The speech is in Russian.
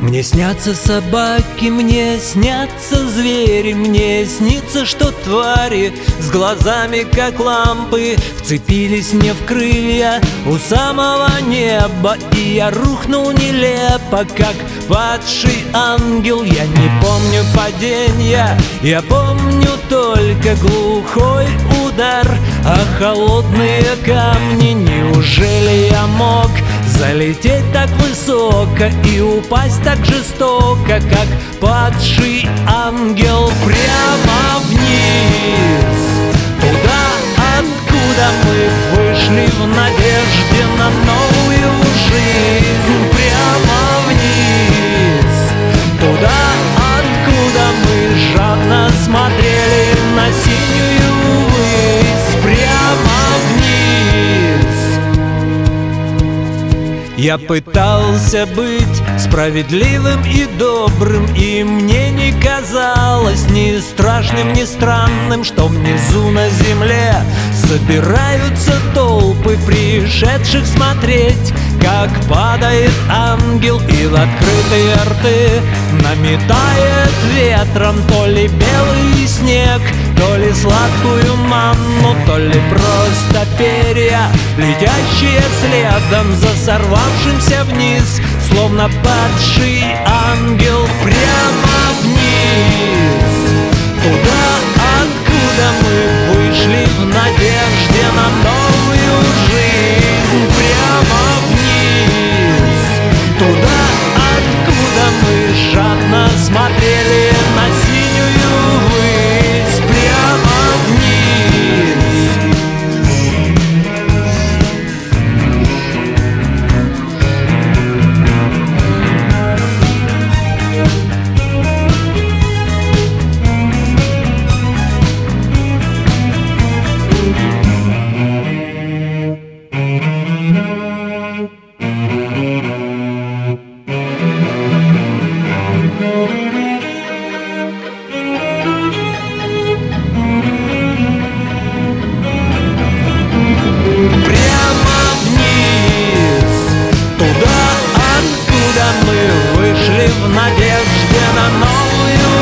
Мне снятся собаки, мне снятся звери, мне снится, что твари с глазами, как лампы, вцепились мне в крылья у самого неба. И я рухнул нелепо, как падший ангел. Я не помню падения, я помню только глухой удар о холодные камни. Неужели я мог залететь так высоко и упасть так жестоко, как падший ангел, прямо вниз, туда, откуда мы вышли в надежде на новую жизнь, прямо вниз, туда, откуда мы жадно смотрели на синюю высь, прямо вниз. Я пытался быть справедливым и добрым, и мне не казалось ни страшным, ни странным, что внизу на земле собираются толпы пришедших смотреть, как падает ангел и в открытые рты наметает ветром то ли белый снег, то ли сладкую манну, то ли просто перья, летящие следом за сорвавшимся вниз, словно падший ангел, прямо вниз, туда, откуда мы вышли в надежде на новую жизнь, прямо вниз, туда, откуда мы жадно смотрели на синюю высь, прямо вниз. В надежде на новую